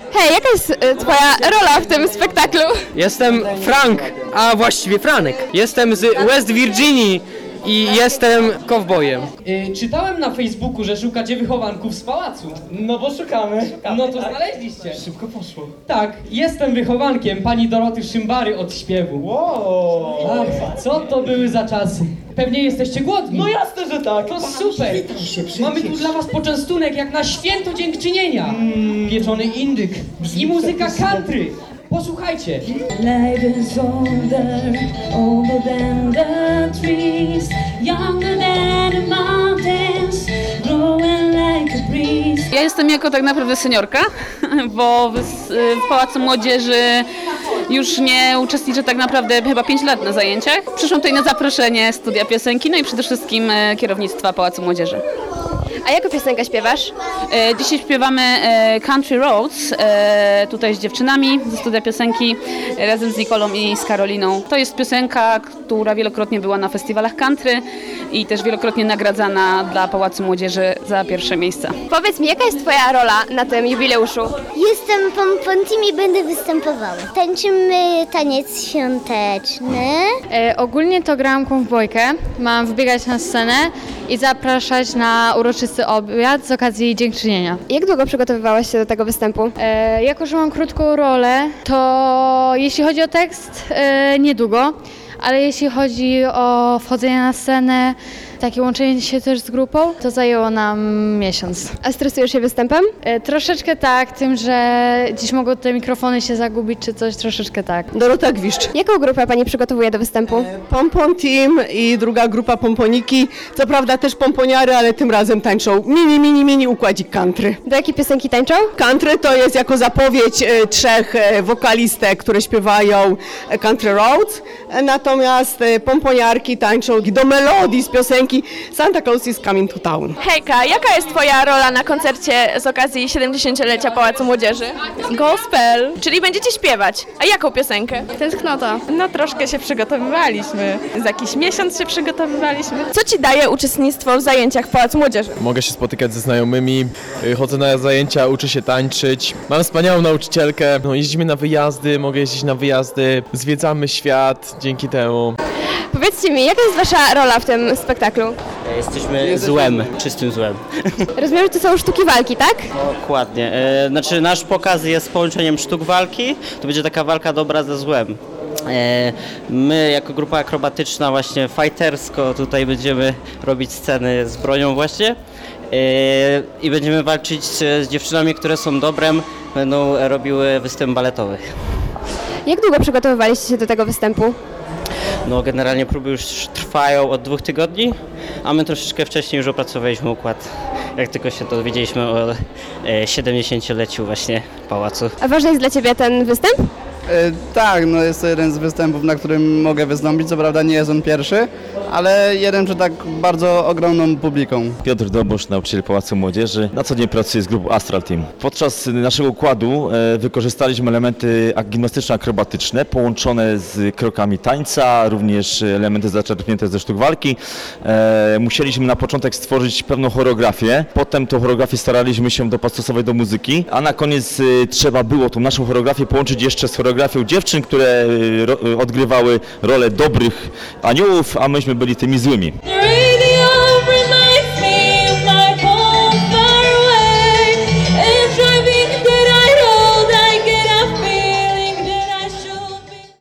Hej, jaka jest twoja rola w tym spektaklu? Jestem Frank, a właściwie Franek. Jestem z West Virginii i jestem kowbojem. Czytałem na Facebooku, że szukacie wychowanków z pałacu. No bo szukamy. No to znaleźliście. Szybko poszło. Tak, jestem wychowankiem pani Doroty Szymbary od śpiewu. Wow. Ach, co to były za czasy? Pewnie jesteście głodni. No jasne, że tak. To super! Mamy tu dla was poczęstunek jak na święto dziękczynienia. Pieczony indyk i muzyka country. Posłuchajcie. Life is older than the trees, younger than the mountains, growing like a breeze. Ja jestem jako tak naprawdę seniorka, bo w Pałacu Młodzieży już nie uczestniczę tak naprawdę chyba 5 lat na zajęciach. Przyszłam tutaj na zaproszenie studia piosenki, no i przede wszystkim kierownictwa Pałacu Młodzieży. A jaką piosenkę śpiewasz? Dzisiaj śpiewamy Country Roads, tutaj z dziewczynami ze studia piosenki, razem z Nikolą i z Karoliną. To jest piosenka, która wielokrotnie była na festiwalach country i też wielokrotnie nagradzana dla Pałacu Młodzieży za pierwsze miejsca. Powiedz mi, jaka jest twoja rola na tym jubileuszu? Jestem pomponcim i będę występowała. Tańczymy taniec świąteczny. Ogólnie to grałam kowbojkę. Mam wbiegać na scenę i zapraszać na uroczysty obiad z okazji dziękczynienia. Jak długo przygotowywałaś się do tego występu? Jako że mam krótką rolę, to jeśli chodzi o tekst, niedługo, ale jeśli chodzi o wchodzenie na scenę, takie łączenie się też z grupą, to zajęło nam miesiąc. A stresujesz się występem? Troszeczkę tak, tym, że dziś mogą te mikrofony się zagubić czy coś, troszeczkę tak. Dorota Gwiszcz. Jaką grupę pani przygotowuje do występu? Pompon Team i druga grupa pomponiki. Co prawda też pomponiary, ale tym razem tańczą mini układzik country. Do jakiej piosenki tańczą? Country to jest jako zapowiedź trzech wokalistek, które śpiewają Country Roads. Natomiast pomponiarki tańczą do melodii z piosenki Santa Claus is Coming to Town. Hejka, jaka jest twoja rola na koncercie z okazji 70-lecia Pałacu Młodzieży? Gospel, czyli będziecie śpiewać. A jaką piosenkę? Tęsknota. No troszkę się przygotowywaliśmy. Za jakiś miesiąc się przygotowywaliśmy. Co ci daje uczestnictwo w zajęciach w Pałacu Młodzieży? Mogę się spotykać ze znajomymi, chodzę na zajęcia, uczę się tańczyć. Mam wspaniałą nauczycielkę, jeździmy na wyjazdy, mogę jeździć na wyjazdy, zwiedzamy świat dzięki temu. Powiedzcie mi, jaka jest wasza rola w tym spektaklu? Jesteśmy złem, czystym złem. Rozumiem, że to są sztuki walki, tak? Dokładnie. Znaczy nasz pokaz jest połączeniem sztuk walki, to będzie taka walka dobra ze złem. My jako grupa akrobatyczna właśnie fightersko tutaj będziemy robić sceny z bronią właśnie i będziemy walczyć z dziewczynami, które są dobrem, będą robiły występ baletowy. Jak długo przygotowywaliście się do tego występu? No generalnie próby już trwają od 2 tygodni, a my troszeczkę wcześniej już opracowaliśmy układ, jak tylko się dowiedzieliśmy o 70-leciu właśnie pałacu. A ważny jest dla ciebie ten występ? Tak, no jest to jeden z występów, na którym mogę wystąpić. Co prawda nie jest on pierwszy, ale jeden przed tak bardzo ogromną publiką. Piotr Dobosz, nauczyciel Pałacu Młodzieży. Na co dzień pracuję z grupą Astral Team. Podczas naszego układu wykorzystaliśmy elementy gimnastyczno-akrobatyczne połączone z krokami tańca, również elementy zaczerpnięte ze sztuk walki. Musieliśmy na początek stworzyć pewną choreografię, potem tą choreografię staraliśmy się dopasować do muzyki, a na koniec trzeba było tą naszą choreografię połączyć jeszcze z choreografią dziewczyn, które odgrywały rolę dobrych aniołów, a myśmy byli tymi złymi.